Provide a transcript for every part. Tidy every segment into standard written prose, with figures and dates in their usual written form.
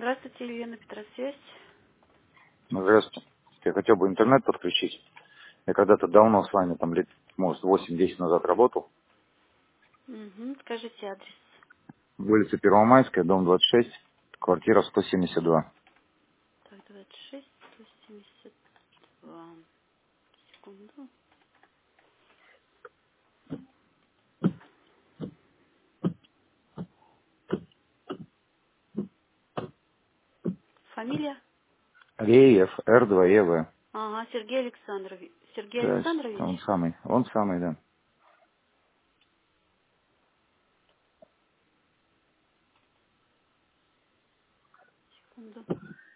Здравствуйте, Елена, Петросвязь. Ну, здравствуйте. Я хотел бы интернет подключить. Я когда-то давно с вами, там лет, может, 8-10 назад работал. Угу. Скажите адрес. В улице Первомайская, дом 26, квартира 172. Так, 26, 172. Секунду. Фамилия? Реев, Р2ЕВ. Ага, Сергей Александрович. Сергей Да, Александрович? он самый. Он самый, да. Секунду.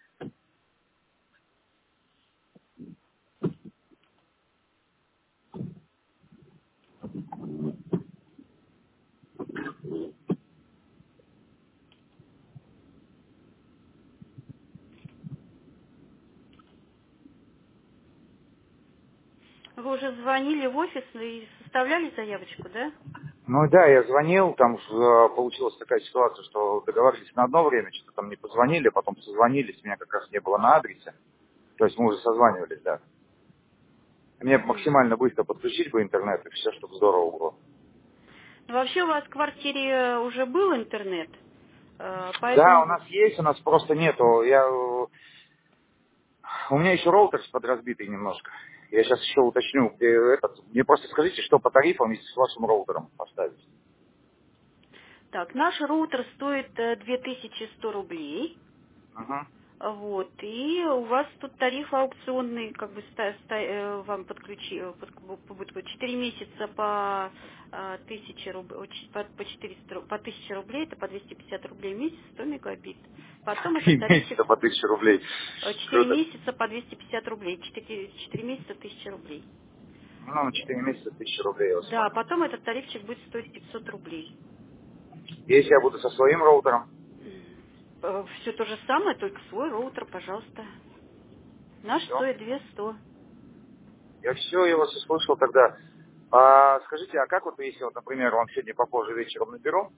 Вы уже звонили в офис и составляли заявочку, да? Ну да, я звонил, там получилась такая ситуация, что договорились на одно время, что-то там не позвонили, потом созвонились, меня как раз не было на адресе. То есть мы уже созванивались, да. Мне Угу. максимально быстро подключить бы интернет, и все, чтобы здорово было. Ну, вообще у вас в квартире уже был интернет, Да, у поэтому... нас есть, у нас просто нету. У меня еще роутер подразбитый немножко. Я сейчас еще уточню, где этот. Мне просто скажите, что по тарифам, если с вашим роутером поставить. Так, наш роутер стоит 2100 рублей. Угу. Вот, и у вас тут тариф аукционный, как бы вам будет 4 месяца по 1000 рублей, по 400, по 1000 рублей, это по 250 рублей в месяц, 100 мегабит. Потом этот 3 тарифчик месяца по 1000 рублей. 4 Круто. месяца по 250 рублей, 4 месяца 1000 рублей. Ну, на 4 месяца 1000 рублей я вас Да, понял. потом этот тарифчик будет стоить 500 рублей. Если я буду со своим роутером, Все то же самое, только свой роутер, пожалуйста. Наш все. стоит 200. Я все, я вас услышал тогда. А, скажите, а как вот, если, вот, например, вам сегодня попозже вечером наберу,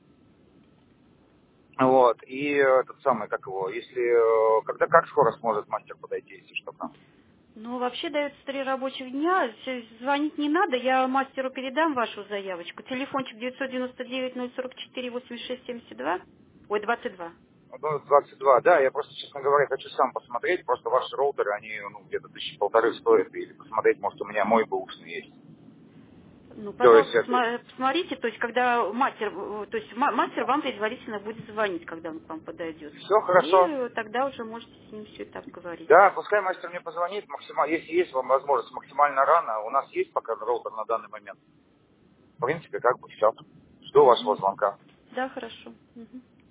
вот, и этот самый, как его, если, как скоро сможет мастер подойти, если что там? Ну, вообще дается 3 рабочих дня. Звонить не надо, я мастеру передам вашу заявочку. Телефончик 999-044-86-72. Ой, 22. Ну, 22, да, я просто, честно говоря, хочу сам посмотреть, просто ваши роутеры, они, ну, где-то 1500 стоят, или посмотреть, может, у меня мой бэушный есть. Ну, То есть, пожалуйста, это, посмотрите, то есть, когда мастер вам предварительно будет звонить, когда он к вам подойдет. все хорошо. И тогда уже можете с ним все это обговорить. Да, пускай мастер мне позвонит, если есть вам возможность максимально рано, у нас есть пока роутер на данный момент. В принципе, как бы все. Жду вашего Мгм. звонка. Да, хорошо. Мгм.